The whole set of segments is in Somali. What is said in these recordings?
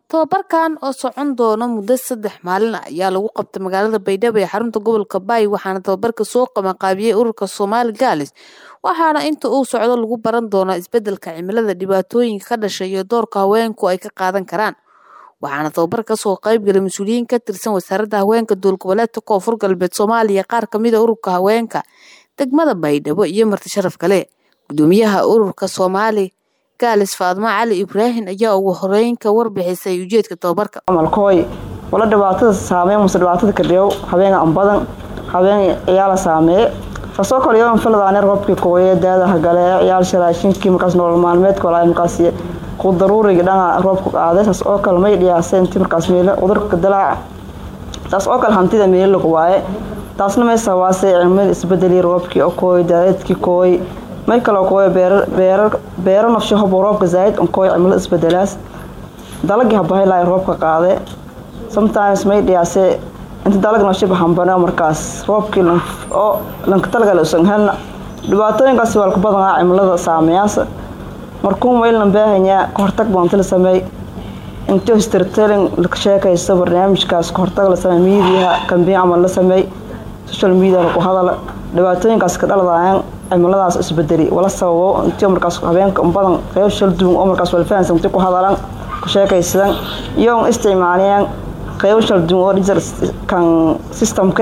Tababarkan oo socon doona muddo 3 maalin ah ayaa lagu qabtay magaalada Baydhabo ee xarunta gobolka Bay waxaana tababarka soo qabanqaabiyay ururka Somali Girls waxaana inta uu socdo lagu baran doonaa isbedelka cimilada dhibaatooyinka ka dhashay iyo doorka haweenku ay ka qaadan karaan waxaana tababarka soo qayb galay mas'uuliyiin ka tirsan wasaaradda haweenka dowlad goboleedka Koonfur Galbeed Soomaaliya qaar kamid ah ururka haweenka degmada Baydhabo iyo marti sharaf kale gudoomiyaha ururka Somali Girls Faadma Cali Ibrahim ayaa ugu horeyn ka warbixisay ujeedka tababarka amalkooy wala dhibaatada saameyn dhibaatada ka dhigo habeenka badan habeen ayaa la saameeyay fasoo kale yoon faladaana roobkii kooyada hagale ayaa sharaashinkii markaas nolol maalmeedka walaay markaas ku daruuriga dhana roobku qaaday taas oo kale may dhiyaaseen markaas meel cudurka dilaac taas oo kale hantida meel lagu waaye taasna may sawaasay cimil isbedeli roobkii oo kooyadaadkii kooy may kala kooy beero nafsho roobka zaid oo kooy cimil isbedelaas dalagii habahay la roobka qaaday sometimes may dhiyaasay inta dalag nafsho bahambana markaas roobkii oo lanka talagal usan helna dhibaatooyinkaas waa ku badan cimilada saameeyay markuu meelna baahanyaa hortag boonta la sameey inta storytelling la sheekaysto barnaamijkaas hortag la sameey media campaign amal la sameey social media ku hadala dhibaatooyinkaas ka dhaladayaan cimiladaas isbedeli wala sababo inta markaas habeenka badan qayb shil duun oo markaas wal fahansan inta ku hadalan ku sheekaysan iyo isticmaalayaan qayb shil duun oo digital kan systemka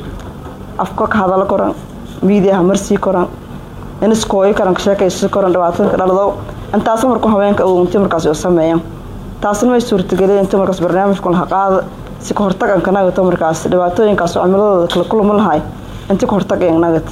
afka ka hadala koran media marsi koran in iskooy karan ka sheekaysan koran dhibaatada ka dhalado intaas markuu habeenka uu inta markaas u sameeyaan taasna way suurtagelay inta markaas barnaamijkan la qaado si ka hortag kana oo markaas dhibaatooyinkaas cimiladooda kala kulma lahaay inta ka hortag ee nagad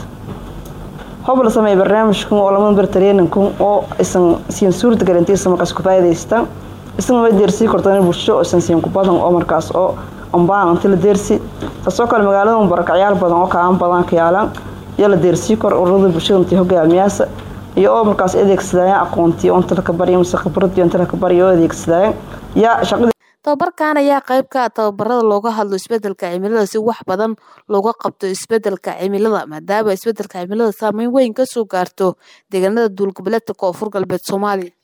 hobla sameey barnaamijkan oo lama bartareenku oo isan siin suurtagelay inta markaas ku faa'iideystaan isan way deersi kortaan bulsho oo isan siin ku badan oo markaas oo ambaan inta la deersi taasoo kale magaalada barakacayaal badan oo kaan badan ka yaalan yala deersi kor ururada bulshada inta hogaamiyaasha iyo oo markaas adeegsadaya aqoontii oo inta ka bariyo khibrad inta ka bariyo adeegsadaya ya shaqada tababarkan ayaa qayb ka ah tababarada looga hadlo isbedelka cimilada si wax badan looga qabto isbedelka cimilada maadaama isbedelka cimilada saameyn weyn ka soo gaarto deegaanada dowlad goboleedka Koonfur Galbeed Soomaaliya